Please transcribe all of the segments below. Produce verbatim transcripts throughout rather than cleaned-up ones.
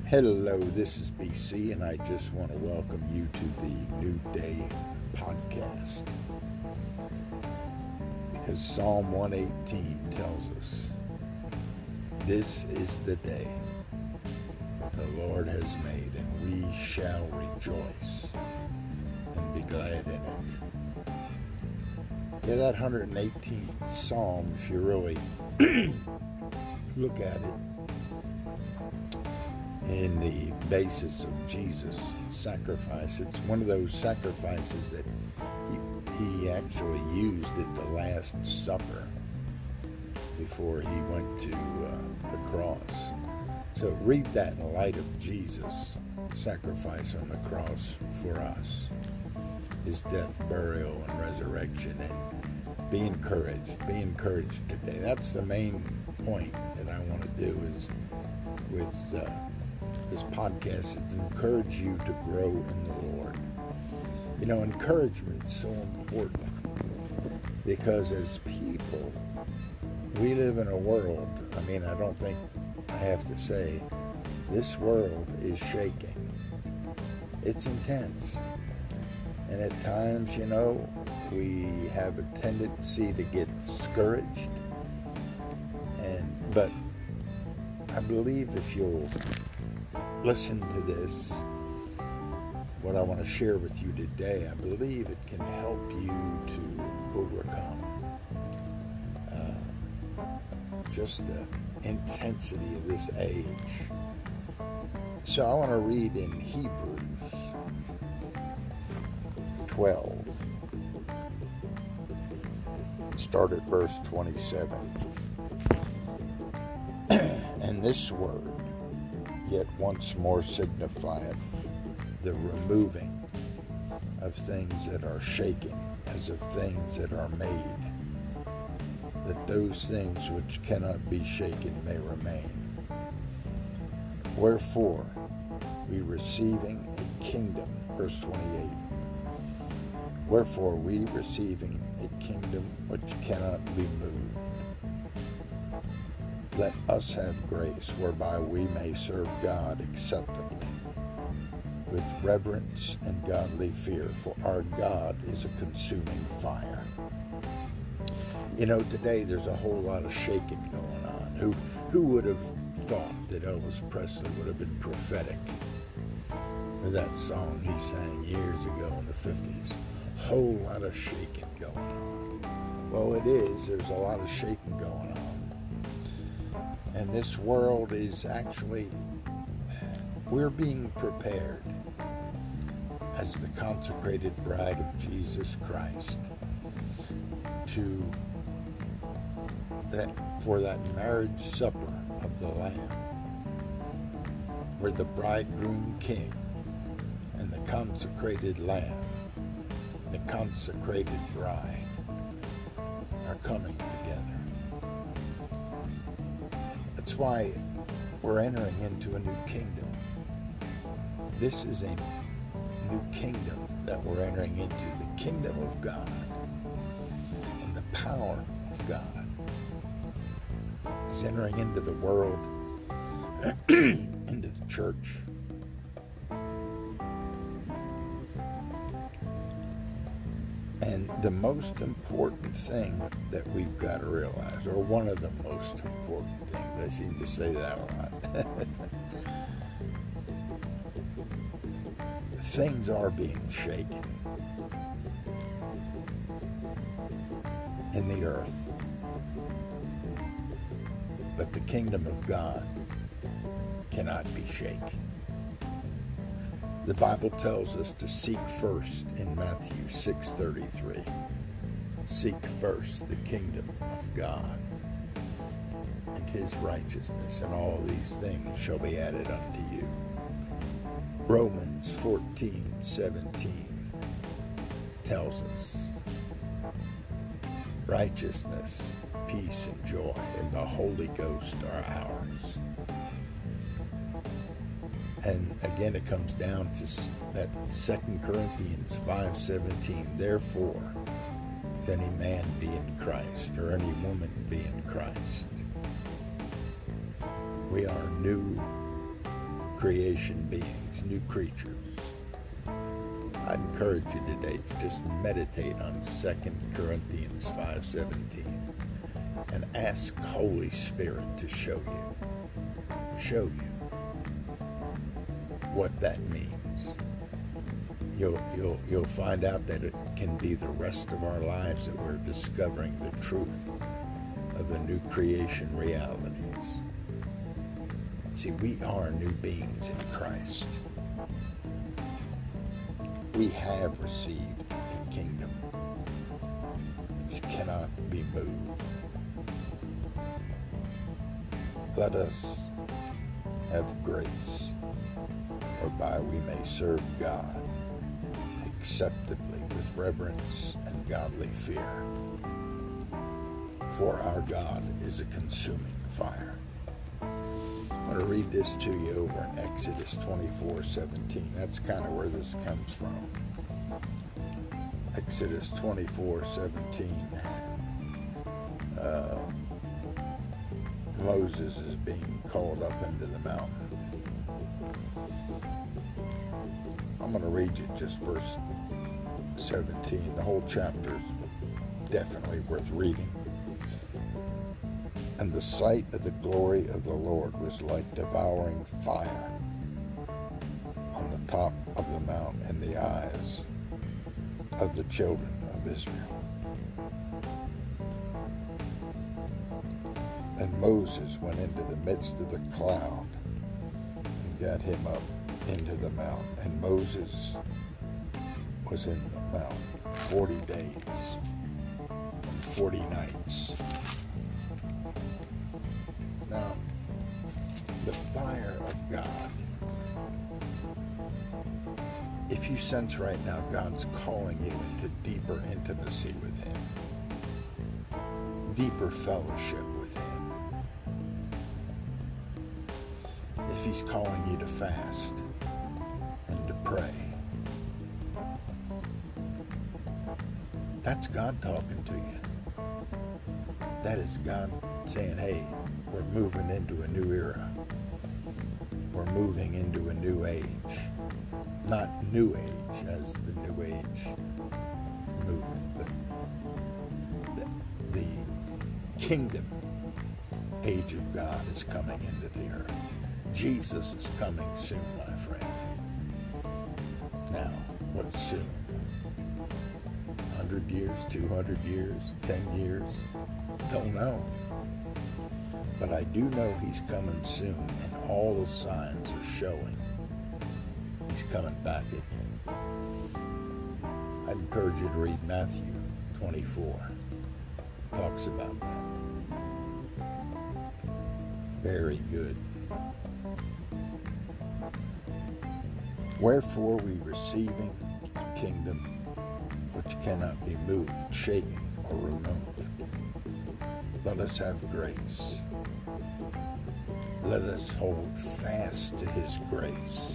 Hello, this is B C, and I just want to welcome you to the New Day podcast. Because Psalm one eighteen tells us, this is the day that the Lord has made, and we shall rejoice and be glad in it. Yeah, that one hundred eighteenth Psalm, if you really look at it, in the basis of Jesus' sacrifice. It's one of those sacrifices that he, he actually used at the Last Supper before he went to uh, the cross. So read that in light of Jesus' sacrifice on the cross for us, his death, burial, and resurrection, and be encouraged. Be encouraged today. That's the main point that I want to do is with uh, this podcast is to encourage you to grow in the Lord. You know, encouragement is so important because as people, we live in a world, I mean, I don't think I have to say, this world is shaking. It's intense. And at times, you know, we have a tendency to get discouraged. And, but I believe if you'll listen to this, what I want to share with you today, I believe it can help you to overcome uh, just the intensity of this age. So I want to read in Hebrews twelve, start at verse twenty-seven. And this word yet once more signifieth the removing of things that are shaken, as of things that are made, that those things which cannot be shaken may remain. Wherefore, we receiving a kingdom, verse twenty-eight, wherefore we receiving a kingdom which cannot be moved, let us have grace whereby we may serve God acceptably, with reverence and godly fear, for our God is a consuming fire. You know, today there's a whole lot of shaking going on. Who who would have thought that Elvis Presley would have been prophetic with that song he sang years ago in the fifties? Whole lot of shaking going on. Well, it is. There's a lot of shaking going on. And this world is actually, we're being prepared as the consecrated bride of Jesus Christ to that for that marriage supper of the Lamb, where the bridegroom king and the consecrated Lamb, the consecrated bride are coming together. That's why we're entering into a new kingdom. This is a new kingdom that we're entering into, the kingdom of God and the power of God. He's entering into the world, into the church. And the most important thing that we've got to realize, or one of the most important things, I seem to say that a lot, things are being shaken in the earth, but the kingdom of God cannot be shaken. The Bible tells us to seek first in Matthew six thirty-three. Seek first the kingdom of God and his righteousness, and all these things shall be added unto you. Romans fourteen seventeen tells us righteousness, peace, and joy in the Holy Ghost are ours. And again, it comes down to that Second Corinthians five seventeen. Therefore, if any man be in Christ, or any woman be in Christ, we are new creation beings, new creatures. I'd encourage you today to just meditate on Second Corinthians five seventeen and ask Holy Spirit to show you, show you what that means. You'll, you'll, you'll find out that it can be the rest of our lives that we're discovering the truth of the new creation realities. See, we are new beings in Christ. We have received a kingdom which cannot be moved. Let us have grace whereby we may serve God acceptably with reverence and godly fear. For our God is a consuming fire. I'm going to read this to you over in Exodus twenty-four seventeen. That's kind of where this comes from. Exodus twenty-four seventeen. Uh, Moses is being called up into the mountain. I'm going to read you just verse seventeen. The whole chapter is definitely worth reading. And the sight of the glory of the Lord was like devouring fire on the top of the mount in the eyes of the children of Israel. And Moses went into the midst of the cloud and got him up into the mount. And Moses was in the mount forty days and forty nights. Now, the fire of God. If you sense right now God's calling you into deeper intimacy with Him, deeper fellowship with Him, if He's calling you to fast and to pray, that's God talking to you. That is God saying, hey, we're moving into a new era. We're moving into a new age. Not new age as the new age movement, but the, the kingdom age of God is coming into the earth. Jesus is coming soon, my friend. Now, what's soon? one hundred years, two hundred years, ten years? Don't know. But I do know He's coming soon, and all the signs are showing He's coming back again. I'd encourage you to read Matthew twenty-four. It talks about that. Very good. Wherefore we receiving a kingdom which cannot be moved, shaken, or removed, let us have grace. Let us hold fast to His grace.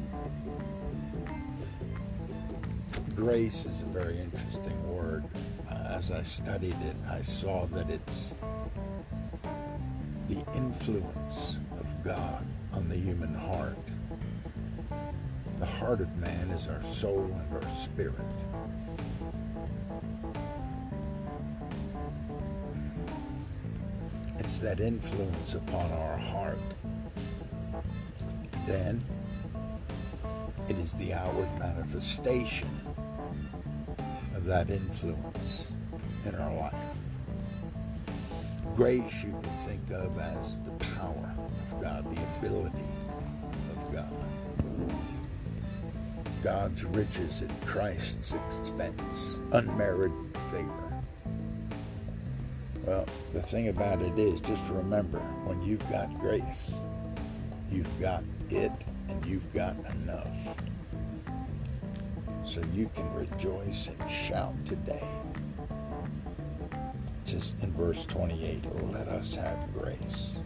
Grace is a very interesting word. Uh, as I studied it, I saw that it's the influence of God on the human heart. The heart of man is our soul and our spirit. It's that influence upon our heart. Then it is the outward manifestation of that influence in our life. Grace you can think of as the power of God, the ability of God. God's riches at Christ's expense, unmerited favor. Well, the thing about it is, just remember, when you've got grace, you've got it, and you've got enough. So you can rejoice and shout today. Just in verse twenty-eight, let us have grace,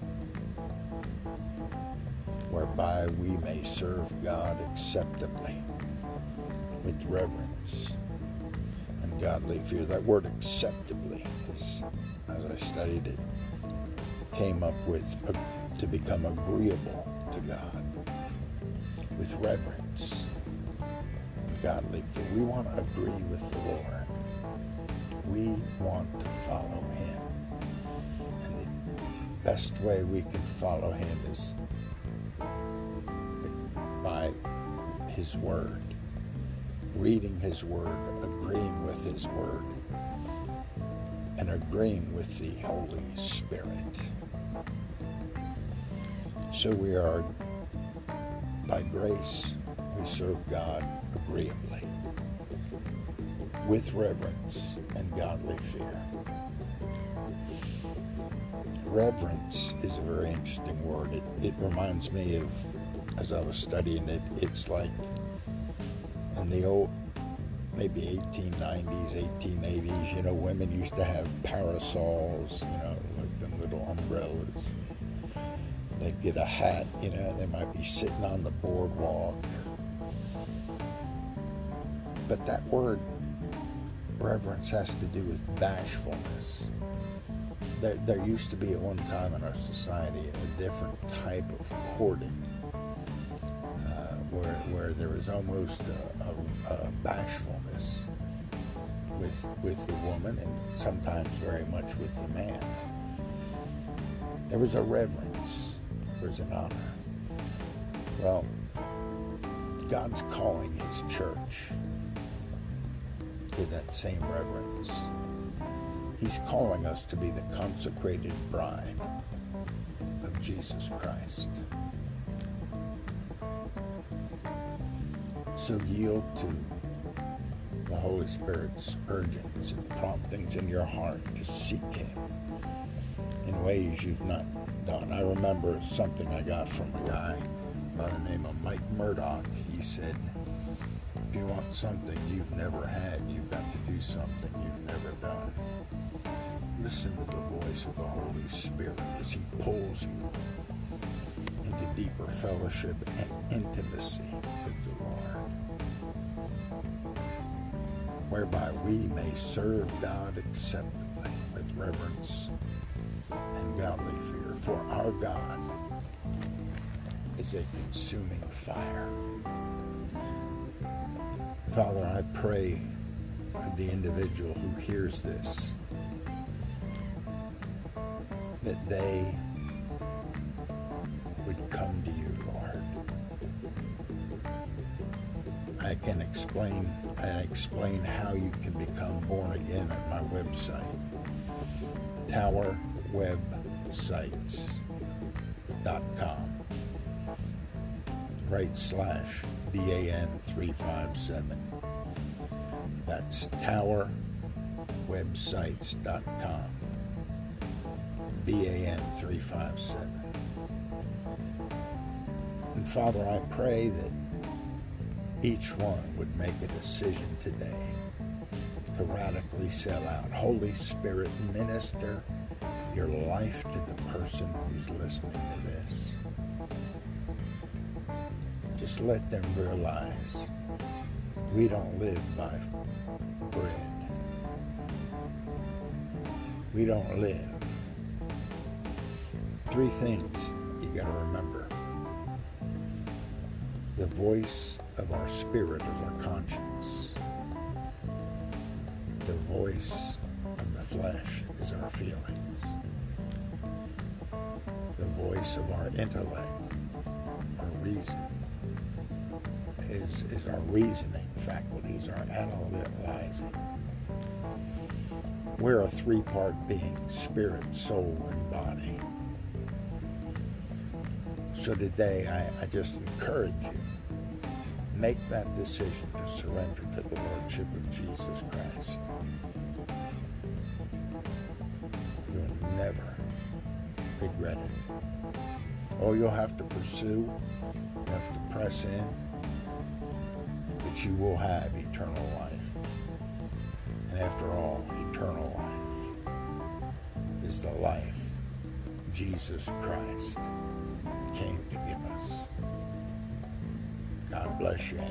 whereby we may serve God acceptably with reverence and godly fear. That word acceptably is, as I studied it, came up with uh, to become agreeable to God. with reverence, godly fear. We want to agree with the Lord. We want to follow Him. And the best way we can follow Him is by His Word, reading His Word, agreeing with His Word, and agreeing with the Holy Spirit. So we are, by grace, we serve God agreeably, with reverence and godly fear. Reverence is a very interesting word. It, it reminds me of, as I was studying it, it's like in the old, maybe eighteen nineties, eighteen eighties, you know, women used to have parasols, you know, like them little umbrellas. They'd get a hat, you know, they might be sitting on the boardwalk. But that word, reverence, has to do with bashfulness. There, there used to be at one time in our society a different type of courting, uh, where where there was almost a, a, a bashfulness with with the woman, and sometimes very much with the man. There was a reverence. There was an honor. Well, God's calling His church with that same reverence. He's calling us to be the consecrated bride of Jesus Christ. So yield to the Holy Spirit's urgings and promptings in your heart to seek Him in ways you've not done. I remember something I got from a guy by the name of Mike Murdock. He said, if you want something you've never had, you've got to do something you've never done. Listen to the voice of the Holy Spirit as He pulls you into deeper fellowship and intimacy with the Lord, whereby we may serve God acceptably with reverence and godly fear. For our God is a consuming fire. Father, I pray for the individual who hears this, that they would come to you, Lord. I can explain, I explain how you can become born again at my website, tower web sites dot com, right slash B A N three five seven. That's tower web sites dot com. B A N three five seven. And Father, I pray that each one would make a decision today to radically sell out. Holy Spirit, minister your life to the person who's listening to this. Just let them realize we don't live by bread. We don't live. Three things you got to remember. The voice of our spirit is our conscience. The voice of the flesh is our feelings. The voice of our intellect, our reason, is, is our reasoning faculties, our analyzing. We're a three-part being, spirit, soul, and body. So today, I, I just encourage you, make that decision to surrender to the Lordship of Jesus Christ. You'll never regret it. Oh, you'll have to pursue, you'll have to press in, but you will have eternal life. And after all, eternal life is the life Jesus Christ came to give us. God bless you.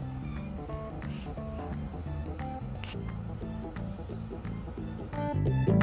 Amen.